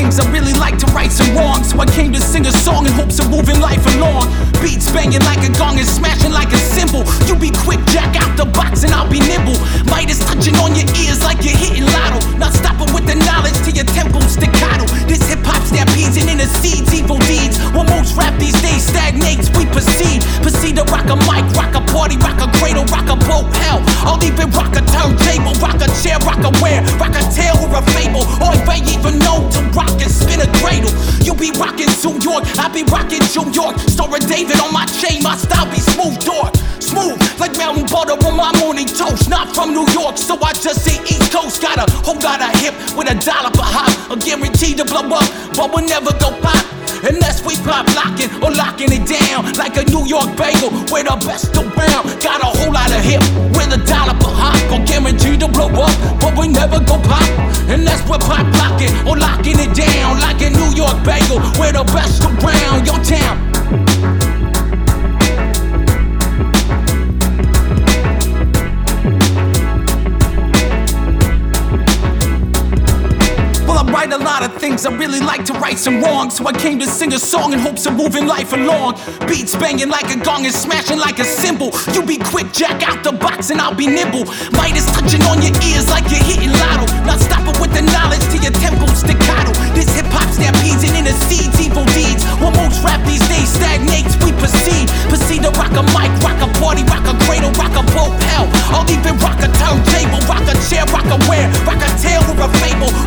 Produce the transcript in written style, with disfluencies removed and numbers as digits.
things, I really like to right some wrongs. So I came to sing a song in hopes of moving life along. Beats banging like a gong and smashing like a cymbal. You be quick, jack out the box and I'll be nimble. Might is touching on your ears like you're hitting lotto. Not stopping with the knowledge to your tempo staccato. This hip-hop stampedes and intercedes evil deeds. While most rap these days stagnates, we proceed to rock a mic, rock a party, rock a cradle, rock a boat. Hell, I'll even rock a turntable, rock a chair, rock a wear, rock a tale or a fable. Or if I even know to rock and spin a cradle. You be rocking New York, I be rocking New York. Star of David on my chain, my style be smooth dark. Smooth like mountain butter on my morning toast. Not from New York, so I just say East Coast. Got a whole lot of hip with $1 per hop. I'm guaranteed to blow up, but we'll never go pop unless we pop locking or locking it down like a New York bagel. We're the best around. Got a whole lot of hip with $1 per hop. I'm guaranteed to blow up, but we never go pop unless we're pop locking or locking it down like a New York bagel. We're the best around your town. Write a lot of things, I really like to right some wrongs. So I came to sing a song in hopes of moving life along. Beats banging like a gong and smashing like a cymbal. You be quick, jack out the box and I'll be nimble. Might is touching on your ears like you're hitting lotto. Not stopping with the knowledge to your tempo staccato. This hip-hop stampedes and intercedes evil deeds. While most rap these days stagnates, we proceed to rock a mic, rock a party, rock a cradle, rock a boat. Hell, I'll even rock a turntable, rock a chair, rock a wear, rock a tale or a fable.